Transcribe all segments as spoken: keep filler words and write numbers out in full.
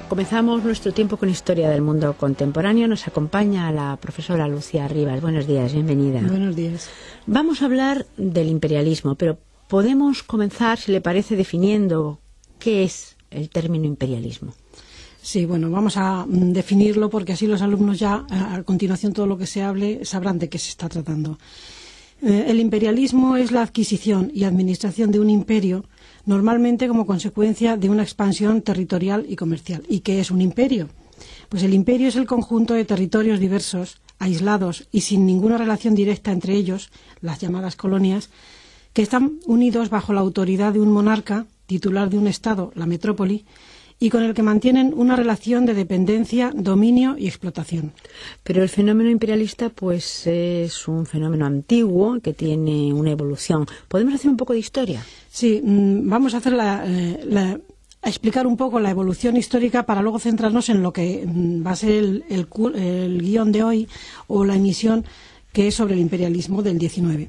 Comenzamos nuestro tiempo con historia del mundo contemporáneo. Nos acompaña la profesora Lucía Rivas. Buenos días, bienvenida. Buenos días. Vamos a hablar del imperialismo, pero podemos comenzar, si le parece, definiendo qué es el término imperialismo. Sí, bueno, vamos a definirlo porque así los alumnos ya, a continuación, todo lo que se hable, sabrán de qué se está tratando. Eh, el imperialismo es la adquisición y administración de un imperio, normalmente como consecuencia de una expansión territorial y comercial. ¿Y qué es un imperio? Pues el imperio es el conjunto de territorios diversos, aislados y sin ninguna relación directa entre ellos, las llamadas colonias, que están unidos bajo la autoridad de un monarca, titular de un estado, la metrópoli, y con el que mantienen una relación de dependencia, dominio y explotación. Pero el fenómeno imperialista pues es un fenómeno antiguo que tiene una evolución. ¿Podemos hacer un poco de historia? Sí, vamos a hacer la, la, a explicar un poco la evolución histórica para luego centrarnos en lo que va a ser el, el, el guión de hoy o la emisión, que es sobre el imperialismo del diecinueve.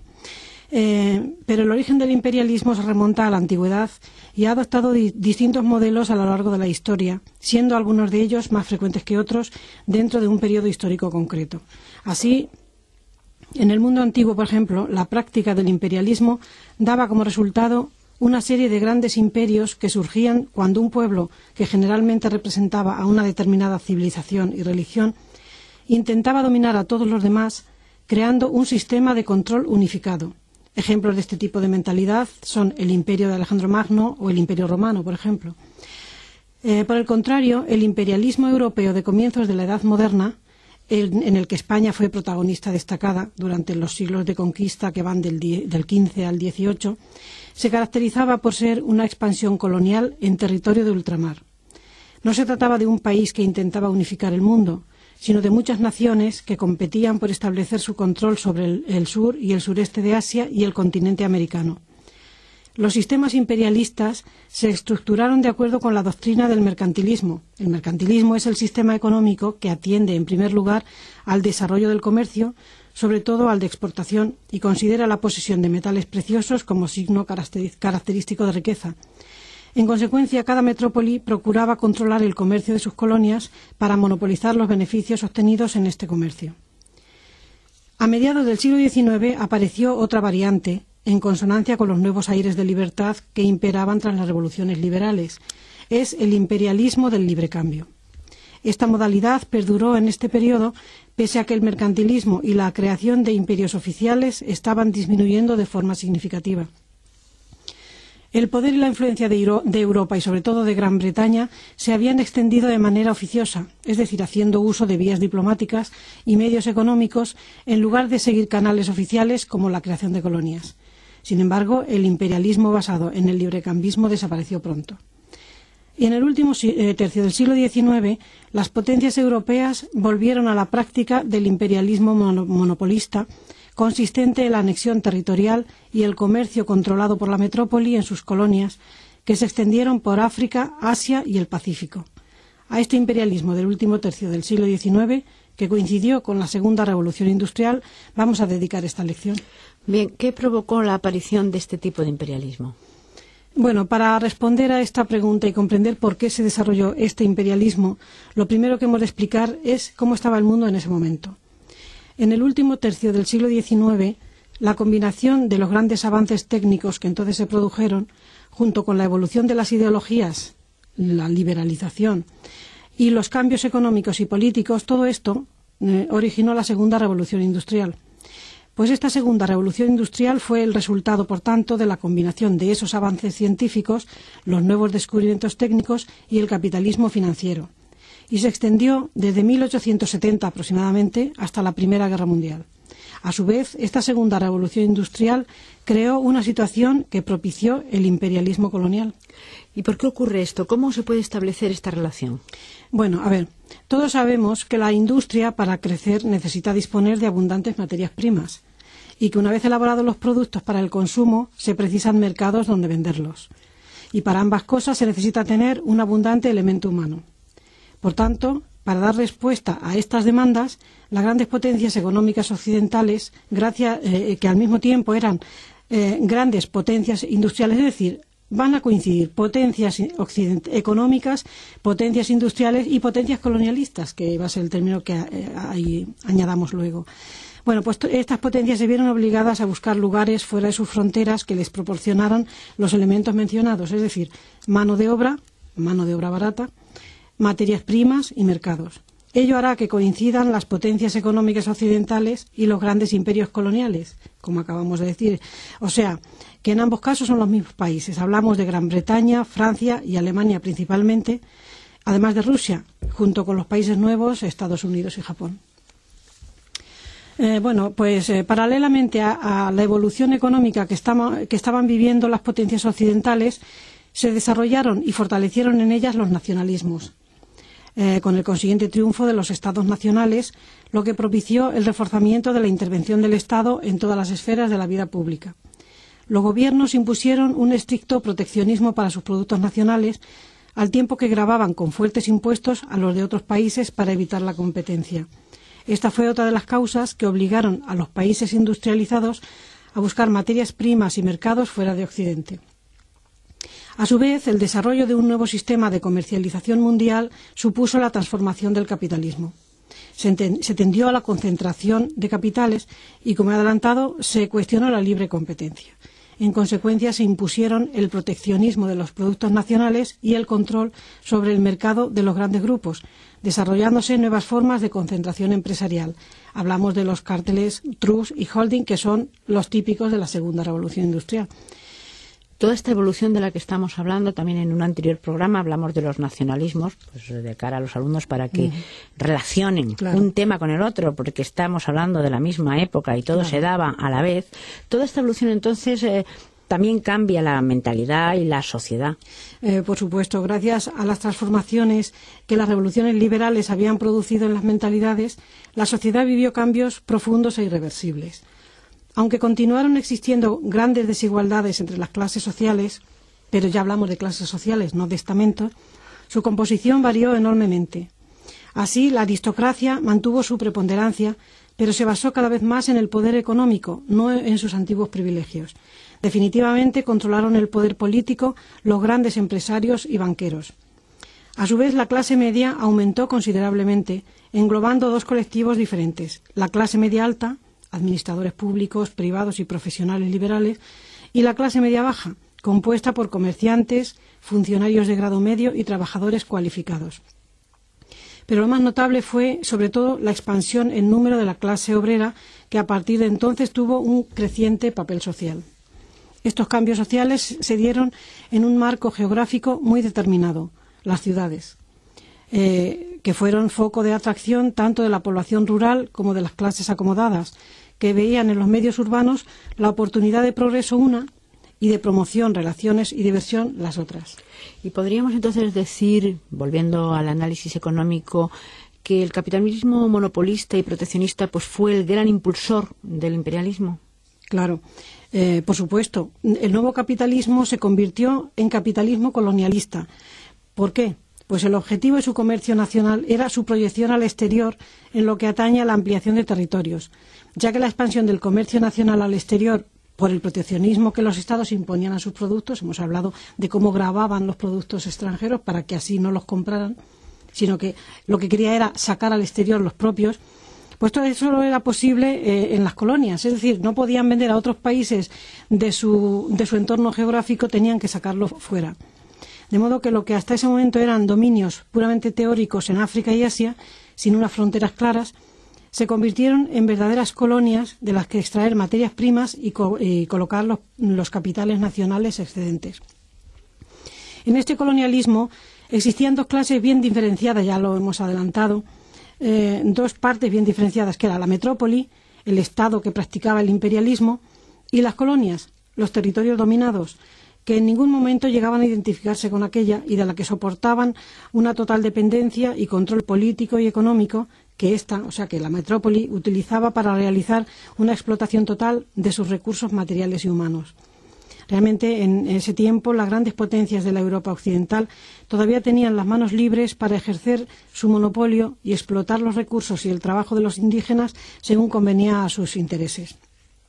Eh, pero el origen del imperialismo se remonta a la antigüedad y ha adoptado di distintos modelos a lo largo de la historia, siendo algunos de ellos más frecuentes que otros dentro de un periodo histórico concreto. Así, en el mundo antiguo, por ejemplo, la práctica del imperialismo daba como resultado una serie de grandes imperios que surgían cuando un pueblo, que generalmente representaba a una determinada civilización y religión, intentaba dominar a todos los demás, creando un sistema de control unificado. Ejemplos de este tipo de mentalidad son el imperio de Alejandro Magno o el imperio romano, por ejemplo. Eh, por el contrario, el imperialismo europeo de comienzos de la Edad Moderna, el, en el que España fue protagonista destacada durante los siglos de conquista que van del, del quince al dieciocho, se caracterizaba por ser una expansión colonial en territorio de ultramar. No se trataba de un país que intentaba unificar el mundo, sino de muchas naciones que competían por establecer su control sobre el, el sur y el sureste de Asia y el continente americano. Los sistemas imperialistas se estructuraron de acuerdo con la doctrina del mercantilismo. El mercantilismo es el sistema económico que atiende, en primer lugar, al desarrollo del comercio, sobre todo al de exportación, y considera la posesión de metales preciosos como signo característico de riqueza. En consecuencia, cada metrópoli procuraba controlar el comercio de sus colonias para monopolizar los beneficios obtenidos en este comercio. A mediados del siglo diecinueve apareció otra variante, en consonancia con los nuevos aires de libertad que imperaban tras las revoluciones liberales. Es el imperialismo del libre cambio. Esta modalidad perduró en este periodo, pese a que el mercantilismo y la creación de imperios oficiales estaban disminuyendo de forma significativa. El poder y la influencia de Europa y sobre todo de Gran Bretaña se habían extendido de manera oficiosa, es decir, haciendo uso de vías diplomáticas y medios económicos en lugar de seguir canales oficiales como la creación de colonias. Sin embargo, el imperialismo basado en el librecambismo desapareció pronto. Y en el último tercio del siglo diecinueve, las potencias europeas volvieron a la práctica del imperialismo monopolista, consistente en la anexión territorial y el comercio controlado por la metrópoli en sus colonias, que se extendieron por África, Asia y el Pacífico. A este imperialismo del último tercio del siglo diecinueve, que coincidió con la segunda revolución industrial, vamos a dedicar esta lección. Bien, ¿qué provocó la aparición de este tipo de imperialismo? Bueno, para responder a esta pregunta y comprender por qué se desarrolló este imperialismo, lo primero que hemos de explicar es cómo estaba el mundo en ese momento. En el último tercio del siglo diecinueve, la combinación de los grandes avances técnicos que entonces se produjeron, junto con la evolución de las ideologías, la liberalización y los cambios económicos y políticos, todo esto eh, originó la segunda revolución industrial. Pues esta segunda revolución industrial fue el resultado, por tanto, de la combinación de esos avances científicos, los nuevos descubrimientos técnicos y el capitalismo financiero, y se extendió desde mil ochocientos setenta aproximadamente hasta la Primera Guerra Mundial. A su vez, esta segunda revolución industrial creó una situación que propició el imperialismo colonial. ¿Y por qué ocurre esto? ¿Cómo se puede establecer esta relación? Bueno, a ver, todos sabemos que la industria para crecer necesita disponer de abundantes materias primas y que una vez elaborados los productos para el consumo se precisan mercados donde venderlos. Y para ambas cosas se necesita tener un abundante elemento humano. Por tanto, para dar respuesta a estas demandas, las grandes potencias económicas occidentales, gracias, eh, que al mismo tiempo eran eh, grandes potencias industriales, es decir, van a coincidir potencias económicas, potencias industriales y potencias colonialistas, que va a ser el término que eh, ahí añadamos luego. Bueno, pues estas potencias se vieron obligadas a buscar lugares fuera de sus fronteras que les proporcionaran los elementos mencionados, es decir, mano de obra, mano de obra barata, materias primas y mercados. Ello hará que coincidan las potencias económicas occidentales y los grandes imperios coloniales, como acabamos de decir. O sea, que en ambos casos son los mismos países. Hablamos de Gran Bretaña, Francia y Alemania principalmente, además de Rusia, junto con los países nuevos, Estados Unidos y Japón. Eh, bueno, pues eh, paralelamente a, a la evolución económica que, estama, que estaban viviendo las potencias occidentales, se desarrollaron y fortalecieron en ellas los nacionalismos, eh, con el consiguiente triunfo de los estados nacionales, lo que propició el reforzamiento de la intervención del Estado en todas las esferas de la vida pública. Los gobiernos impusieron un estricto proteccionismo para sus productos nacionales, al tiempo que gravaban con fuertes impuestos a los de otros países para evitar la competencia. Esta fue otra de las causas que obligaron a los países industrializados a buscar materias primas y mercados fuera de Occidente. A su vez, el desarrollo de un nuevo sistema de comercialización mundial supuso la transformación del capitalismo. Se, se tendió a la concentración de capitales y, como he adelantado, se cuestionó la libre competencia. En consecuencia, se impusieron el proteccionismo de los productos nacionales y el control sobre el mercado de los grandes grupos, desarrollándose nuevas formas de concentración empresarial. Hablamos de los cárteles, trusts y holding, que son los típicos de la segunda revolución industrial. Toda esta evolución de la que estamos hablando, también en un anterior programa hablamos de los nacionalismos, pues de cara a los alumnos para que uh-huh. relacionen claro. un tema con el otro, porque estamos hablando de la misma época y todo claro. se daba a la vez. Toda esta evolución entonces eh, también cambia la mentalidad y la sociedad. Eh, por supuesto, gracias a las transformaciones que las revoluciones liberales habían producido en las mentalidades, la sociedad vivió cambios profundos e irreversibles. Aunque continuaron existiendo grandes desigualdades entre las clases sociales, pero ya hablamos de clases sociales, no de estamentos, su composición varió enormemente. Así, la aristocracia mantuvo su preponderancia, pero se basó cada vez más en el poder económico, no en sus antiguos privilegios. Definitivamente controlaron el poder político los grandes empresarios y banqueros. A su vez, la clase media aumentó considerablemente, englobando dos colectivos diferentes: la clase media alta, administradores públicos, privados y profesionales liberales, y la clase media baja, compuesta por comerciantes, funcionarios de grado medio y trabajadores cualificados. Pero lo más notable fue, sobre todo, la expansión en número de la clase obrera, que a partir de entonces tuvo un creciente papel social. Estos cambios sociales se dieron en un marco geográfico muy determinado: las ciudades, eh, que fueron foco de atracción tanto de la población rural como de las clases acomodadas, que veían en los medios urbanos la oportunidad de progreso una y de promoción, relaciones y diversión las otras. Y podríamos entonces decir, volviendo al análisis económico, que el capitalismo monopolista y proteccionista pues fue el gran impulsor del imperialismo. Claro, eh, por supuesto. El nuevo capitalismo se convirtió en capitalismo colonialista. ¿Por qué? Pues el objetivo de su comercio nacional era su proyección al exterior en lo que atañe a la ampliación de territorios, ya que la expansión del comercio nacional al exterior por el proteccionismo que los estados imponían a sus productos, hemos hablado de cómo gravaban los productos extranjeros para que así no los compraran, sino que lo que quería era sacar al exterior los propios, pues todo eso solo era posible eh, en las colonias, es decir, no podían vender a otros países de su, de su entorno geográfico, tenían que sacarlo fuera. De modo que lo que hasta ese momento eran dominios puramente teóricos en África y Asia, sin unas fronteras claras, se convirtieron en verdaderas colonias de las que extraer materias primas y, co y colocar los, los capitales nacionales excedentes. En este colonialismo existían dos clases bien diferenciadas, ya lo hemos adelantado, eh, dos partes bien diferenciadas, que era la metrópoli, el Estado que practicaba el imperialismo, y las colonias, los territorios dominados, que en ningún momento llegaban a identificarse con aquella y de la que soportaban una total dependencia y control político y económico que ésta, o sea que la metrópoli, utilizaba para realizar una explotación total de sus recursos materiales y humanos. Realmente, en ese tiempo, las grandes potencias de la Europa occidental todavía tenían las manos libres para ejercer su monopolio y explotar los recursos y el trabajo de los indígenas según convenía a sus intereses.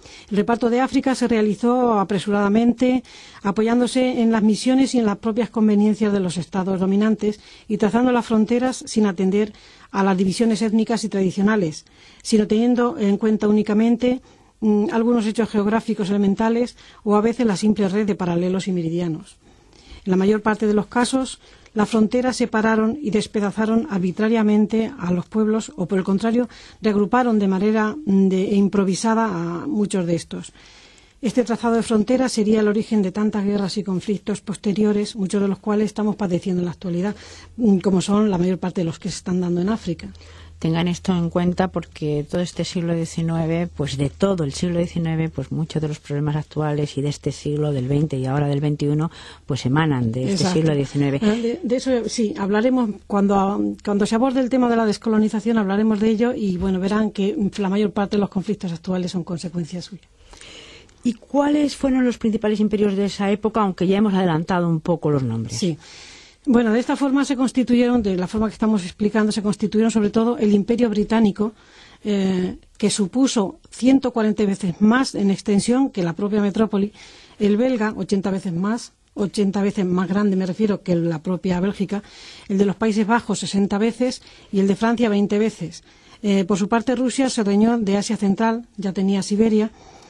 El reparto de África se realizó apresuradamente, apoyándose en las misiones y en las propias conveniencias de los estados dominantes y trazando las fronteras sin atender a las divisiones étnicas y tradicionales, sino teniendo en cuenta únicamente mmm, algunos hechos geográficos elementales o a veces la simple red de paralelos y meridianos. En la mayor parte de los casos, las fronteras separaron y despedazaron arbitrariamente a los pueblos o, por el contrario, reagruparon de manera de, improvisada a muchos de estos. Este trazado de fronteras sería el origen de tantas guerras y conflictos posteriores, muchos de los cuales estamos padeciendo en la actualidad, como son la mayor parte de los que se están dando en África. Tengan esto en cuenta porque todo este siglo diecinueve, pues de todo el siglo diecinueve, pues muchos de los problemas actuales y de este siglo, del veinte y ahora del veintiuno, pues emanan de este Exacto. siglo diecinueve. De, de eso sí, hablaremos cuando, cuando se aborde el tema de la descolonización, hablaremos de ello y bueno, verán que la mayor parte de los conflictos actuales son consecuencias suyas. ¿Y cuáles fueron los principales imperios de esa época, aunque ya hemos adelantado un poco los nombres? Sí. Bueno, de esta forma se constituyeron, de la forma que estamos explicando, se constituyeron sobre todo el Imperio Británico, eh, que supuso ciento cuarenta veces más en extensión que la propia metrópoli, el belga, ochenta veces más, ochenta veces más grande, me refiero, que la propia Bélgica, el de los Países Bajos, sesenta veces, y el de Francia, veinte veces. Eh, por su parte, Rusia se adueñó de Asia Central, ya tenía Siberia.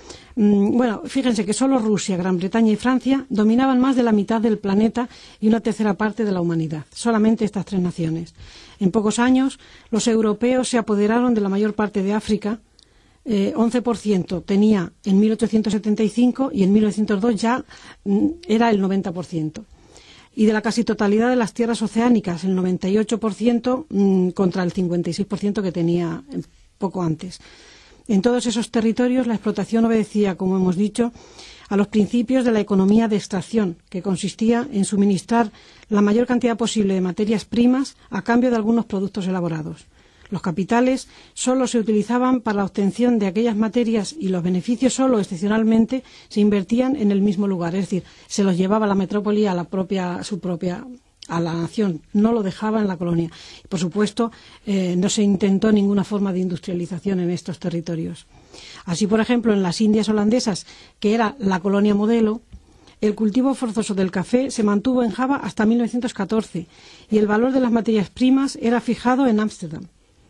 Bueno, fíjense que solo Rusia, Gran Bretaña y Francia dominaban más de la mitad del planeta y una tercera parte de la humanidad. Solamente estas tres naciones. En pocos años, los europeos se apoderaron de la mayor parte de África. Eh, once por ciento tenía en mil ochocientos setenta y cinco y en mil novecientos dos ya mm, era el noventa por ciento. Y de la casi totalidad de las tierras oceánicas, el noventa y ocho por ciento mmm, contra el cincuenta y seis por ciento que tenía poco antes. En todos esos territorios la explotación obedecía, como hemos dicho, a los principios de la economía de extracción, que consistía en suministrar la mayor cantidad posible de materias primas a cambio de algunos productos elaborados. Los capitales solo se utilizaban para la obtención de aquellas materias y los beneficios solo excepcionalmente se invertían en el mismo lugar, es decir, se los llevaba la metrópoli a la propia, a su propia a la nación, no lo dejaba en la colonia. Por supuesto, eh, no se intentó ninguna forma de industrialización en estos territorios. Así, por ejemplo, en las Indias holandesas, que era la colonia modelo, el cultivo forzoso del café se mantuvo en Java hasta mil novecientos catorce y el valor de las materias primas era fijado en Ámsterdam.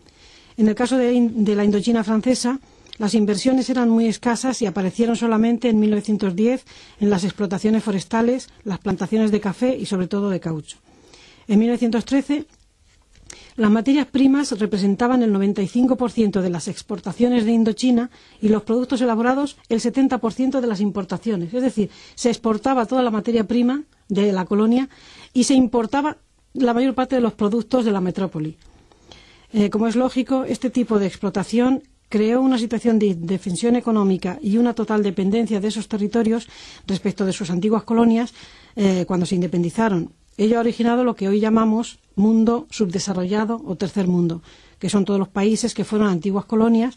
En el caso de, de la Indochina francesa, las inversiones eran muy escasas y aparecieron solamente en mil novecientos diez en las explotaciones forestales, las plantaciones de café y sobre todo de caucho. En mil novecientos trece, las materias primas representaban el noventa y cinco por ciento de las exportaciones de Indochina y los productos elaborados el setenta por ciento de las importaciones. Es decir, se exportaba toda la materia prima de la colonia y se importaba la mayor parte de los productos de la metrópoli. Eh, como es lógico, este tipo de explotación creó una situación de indefensión económica y una total dependencia de esos territorios respecto de sus antiguas colonias eh, cuando se independizaron. Ello ha originado lo que hoy llamamos mundo subdesarrollado o tercer mundo, que son todos los países que fueron antiguas colonias.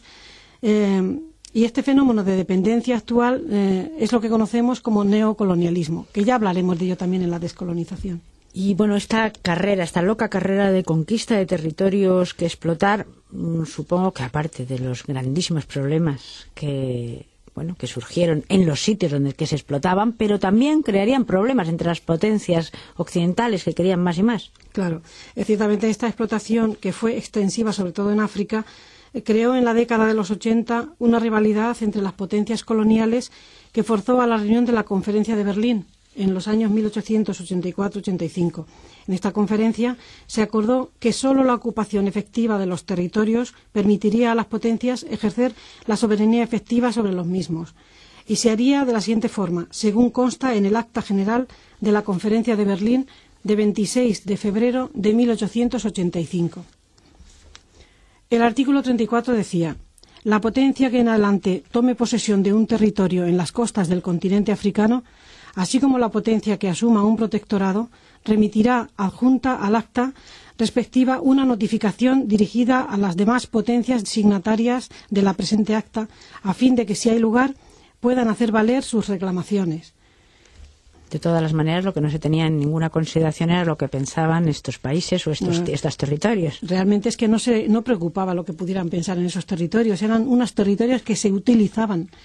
Eh, y este fenómeno de dependencia actual eh, es lo que conocemos como neocolonialismo, que ya hablaremos de ello también en la descolonización. Y bueno, esta carrera, esta loca carrera de conquista de territorios que explotar, supongo que aparte de los grandísimos problemas que bueno que surgieron en los sitios donde que se explotaban, pero también crearían problemas entre las potencias occidentales que querían más y más. Claro, es ciertamente esta explotación, que fue extensiva sobre todo en África, creó en la década de los ochenta una rivalidad entre las potencias coloniales que forzó a la reunión de la Conferencia de Berlín en los años mil ochocientos ochenta y cuatro ochenta y cinco. En esta conferencia se acordó que sólo la ocupación efectiva de los territorios permitiría a las potencias ejercer la soberanía efectiva sobre los mismos. Y se haría de la siguiente forma, según consta en el Acta General de la Conferencia de Berlín de veintiséis de febrero de mil ochocientos ochenta y cinco. El artículo treinta y cuatro decía: la potencia que en adelante tome posesión de un territorio en las costas del continente africano, así como la potencia que asuma un protectorado, remitirá adjunta al acta respectiva una notificación dirigida a las demás potencias signatarias de la presente acta, a fin de que, si hay lugar, puedan hacer valer sus reclamaciones. De todas las maneras, lo que no se tenía en ninguna consideración era lo que pensaban estos países o estos, no, estos territorios. Realmente es que no se no preocupaba lo que pudieran pensar en esos territorios. Eran unos territorios que se utilizaban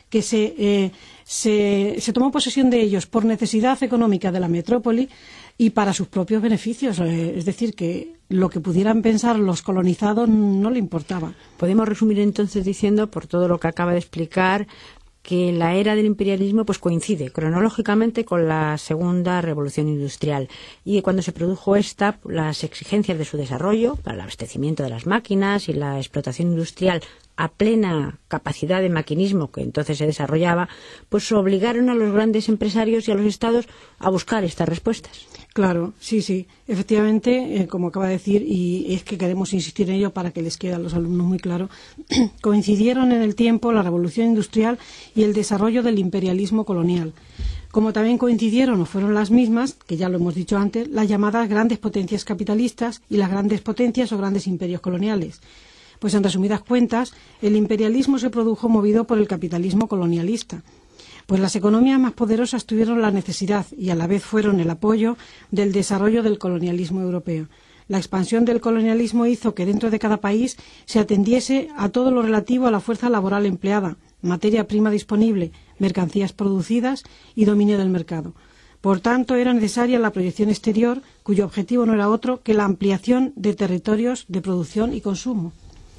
que se, eh, se, se tomó posesión de ellos por necesidad económica de la metrópoli y para sus propios beneficios. Eh, es decir, que lo que pudieran pensar los colonizados no le importaba. Podemos resumir entonces diciendo, por todo lo que acaba de explicar, que la era del imperialismo pues coincide cronológicamente con la segunda revolución industrial, y cuando se produjo esta, las exigencias de su desarrollo para el abastecimiento de las máquinas y la explotación industrial a plena capacidad de maquinismo que entonces se desarrollaba, pues obligaron a los grandes empresarios y a los estados a buscar estas respuestas. Claro, sí, sí, efectivamente, eh, como acaba de decir, y es que queremos insistir en ello para que les quede a los alumnos muy claro, coincidieron en el tiempo la revolución industrial y el desarrollo del imperialismo colonial. Como también coincidieron o fueron las mismas, que ya lo hemos dicho antes, las llamadas grandes potencias capitalistas y las grandes potencias o grandes imperios coloniales. Pues en resumidas cuentas, el imperialismo se produjo movido por el capitalismo colonialista. Pues las economías más poderosas tuvieron la necesidad y a la vez fueron el apoyo del desarrollo del colonialismo europeo. La expansión del colonialismo hizo que dentro de cada país se atendiese a todo lo relativo a la fuerza laboral empleada, materia prima disponible, mercancías producidas y dominio del mercado. Por tanto, era necesaria la proyección exterior, cuyo objetivo no era otro que la ampliación de territorios de producción y consumo.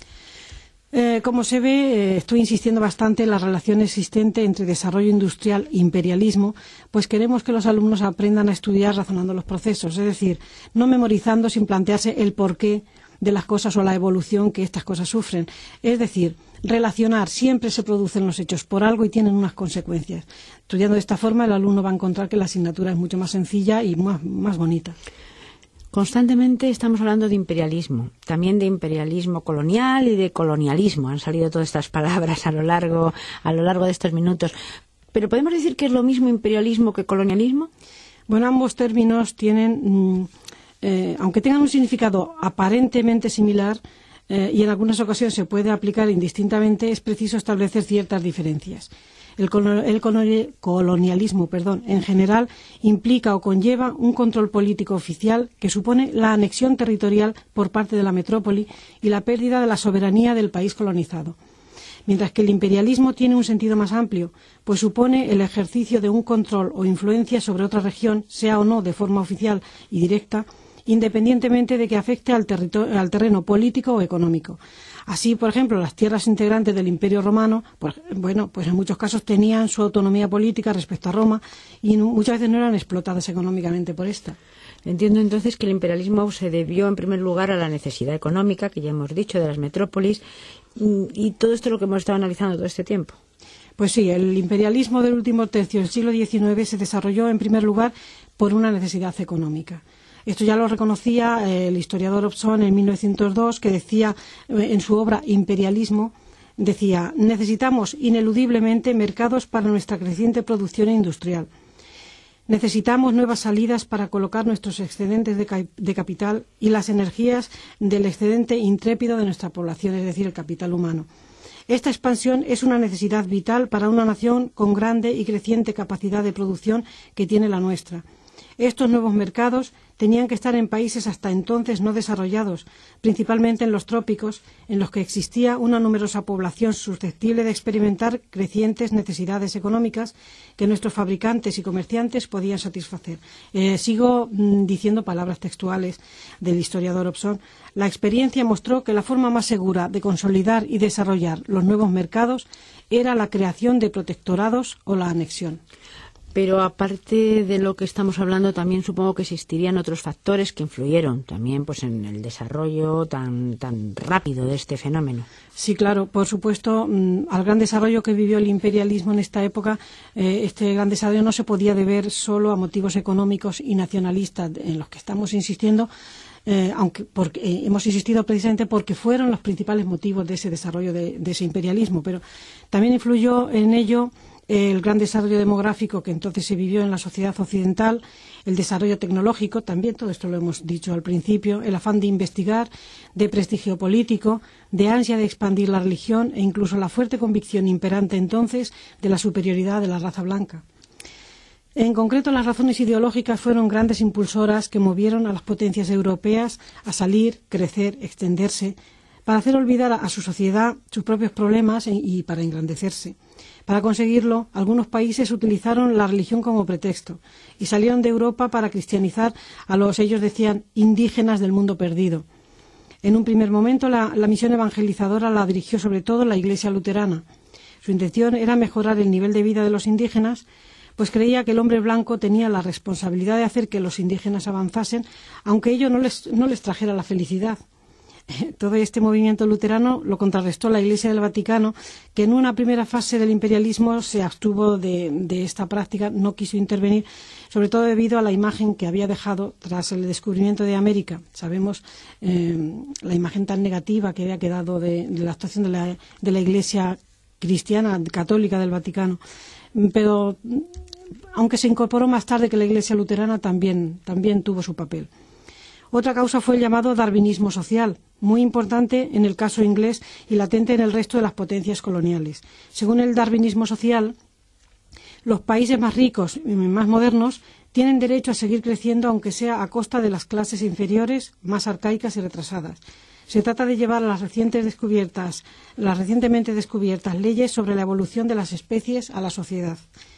Eh, como se ve, eh, estoy insistiendo bastante en la relación existente entre desarrollo industrial e imperialismo, pues queremos que los alumnos aprendan a estudiar razonando los procesos, es decir, no memorizando sin plantearse el porqué de las cosas o la evolución que estas cosas sufren. Es decir, relacionar, siempre se producen los hechos por algo y tienen unas consecuencias. Estudiando de esta forma, el alumno va a encontrar que la asignatura es mucho más sencilla y más, más bonita. Constantemente estamos hablando de imperialismo, también de imperialismo colonial y de colonialismo. Han salido todas estas palabras a lo largo, a lo largo de estos minutos. ¿Pero podemos decir que es lo mismo imperialismo que colonialismo? Bueno, ambos términos tienen, eh, aunque tengan un significado aparentemente similar, eh, y en algunas ocasiones se puede aplicar indistintamente, es preciso establecer ciertas diferencias. El, el colonialismo, perdón, en general implica o conlleva un control político oficial que supone la anexión territorial por parte de la metrópoli y la pérdida de la soberanía del país colonizado. Mientras que el imperialismo tiene un sentido más amplio, pues supone el ejercicio de un control o influencia sobre otra región, sea o no de forma oficial y directa, independientemente de que afecte al, al terreno político o económico. Así, por ejemplo, las tierras integrantes del Imperio Romano, pues, bueno, pues en muchos casos tenían su autonomía política respecto a Roma y muchas veces no eran explotadas económicamente por esta. Entiendo entonces que el imperialismo se debió en primer lugar a la necesidad económica, que ya hemos dicho, de las metrópolis, y todo esto es lo que hemos estado analizando todo este tiempo. Pues sí, el imperialismo del último tercio del siglo diecinueve se desarrolló en primer lugar por una necesidad económica. Esto ya lo reconocía el historiador Hobson en mil novecientos dos, que decía en su obra Imperialismo, decía, necesitamos ineludiblemente mercados para nuestra creciente producción industrial. Necesitamos nuevas salidas para colocar nuestros excedentes de, ca de capital y las energías del excedente intrépido de nuestra población, es decir, el capital humano. Esta expansión es una necesidad vital para una nación con grande y creciente capacidad de producción que tiene la nuestra. Estos nuevos mercados tenían que estar en países hasta entonces no desarrollados, principalmente en los trópicos, en los que existía una numerosa población susceptible de experimentar crecientes necesidades económicas que nuestros fabricantes y comerciantes podían satisfacer. Eh, sigo mm, diciendo palabras textuales del historiador Hobson. La experiencia mostró que la forma más segura de consolidar y desarrollar los nuevos mercados era la creación de protectorados o la anexión. Pero aparte de lo que estamos hablando, también supongo que existirían otros factores que influyeron también pues en el desarrollo tan tan rápido de este fenómeno. Sí, claro, por supuesto, mmm, al gran desarrollo que vivió el imperialismo en esta época, eh, este gran desarrollo no se podía deber solo a motivos económicos y nacionalistas en los que estamos insistiendo, eh, aunque porque, eh, hemos insistido precisamente porque fueron los principales motivos de ese desarrollo de, de ese imperialismo, pero también influyó en ello el gran desarrollo demográfico que entonces se vivió en la sociedad occidental, el desarrollo tecnológico, también todo esto lo hemos dicho al principio, el afán de investigar, de prestigio político, de ansia de expandir la religión e incluso la fuerte convicción imperante entonces de la superioridad de la raza blanca. En concreto, las razones ideológicas fueron grandes impulsoras que movieron a las potencias europeas a salir, crecer, extenderse, para hacer olvidar a su sociedad sus propios problemas y para engrandecerse. Para conseguirlo, algunos países utilizaron la religión como pretexto y salieron de Europa para cristianizar a los, ellos decían, indígenas del mundo perdido. En un primer momento, la, la misión evangelizadora la dirigió sobre todo la Iglesia luterana. Su intención era mejorar el nivel de vida de los indígenas, pues creía que el hombre blanco tenía la responsabilidad de hacer que los indígenas avanzasen, aunque ello no les, no les trajera la felicidad. Todo este movimiento luterano lo contrarrestó la Iglesia del Vaticano, que en una primera fase del imperialismo se abstuvo de, de esta práctica, no quiso intervenir, sobre todo debido a la imagen que había dejado tras el descubrimiento de América. Sabemos eh, la imagen tan negativa que había quedado de, de la actuación de la, de la Iglesia cristiana católica del Vaticano. Pero aunque se incorporó más tarde que la Iglesia luterana, también, también tuvo su papel. Otra causa fue el llamado darwinismo social, muy importante en el caso inglés y latente en el resto de las potencias coloniales. Según el darwinismo social, los países más ricos y más modernos tienen derecho a seguir creciendo, aunque sea a costa de las clases inferiores, más arcaicas y retrasadas. Se trata de llevar a las recientes descubiertas, las recientemente descubiertas leyes sobre la evolución de las especies a la sociedad.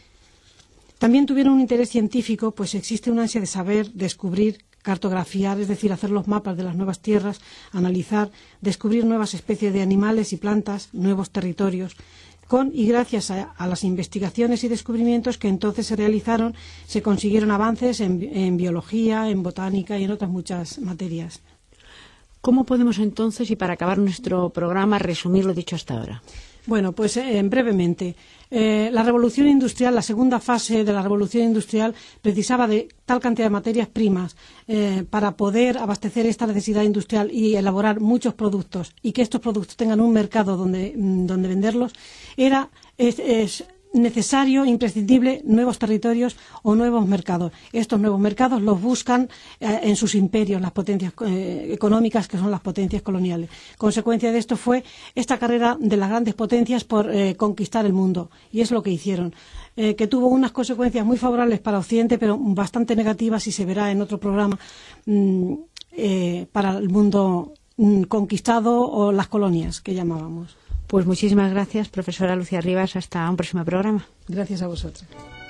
También tuvieron un interés científico, pues existe una ansia de saber, descubrir, cartografiar, es decir, hacer los mapas de las nuevas tierras, analizar, descubrir nuevas especies de animales y plantas, nuevos territorios. Con y gracias a, a las investigaciones y descubrimientos que entonces se realizaron, se consiguieron avances en, en biología, en botánica y en otras muchas materias. ¿Cómo podemos entonces, y para acabar nuestro programa, resumir lo dicho hasta ahora? Bueno, pues eh, brevemente. Eh, la revolución industrial, la segunda fase de la revolución industrial, precisaba de tal cantidad de materias primas eh, para poder abastecer esta necesidad industrial y elaborar muchos productos y que estos productos tengan un mercado donde, donde venderlos, era es, es necesario, imprescindible, nuevos territorios o nuevos mercados. Estos nuevos mercados los buscan eh, en sus imperios las potencias eh, económicas, que son las potencias coloniales. Consecuencia de esto fue esta carrera de las grandes potencias por eh, conquistar el mundo, y es lo que hicieron, eh, que tuvo unas consecuencias muy favorables para Occidente, pero bastante negativas, y se verá en otro programa, mmm, eh, para el mundo mmm, conquistado o las colonias que llamábamos. Pues muchísimas gracias, profesora Lucía Rivas. Hasta un próximo programa. Gracias a vosotros.